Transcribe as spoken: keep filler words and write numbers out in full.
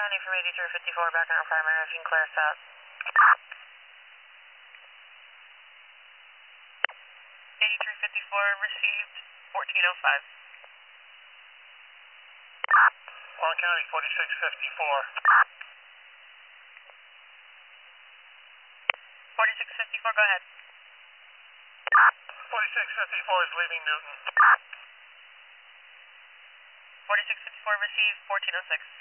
County from eighty-three fifty-four, background primary, if you can clear us out. eighty-three fifty-four received, fourteen oh five. Long County forty-six fifty-four. forty-six fifty-four, go ahead. forty-six fifty-four is leaving Newton. forty-six fifty-four received, fourteen oh six.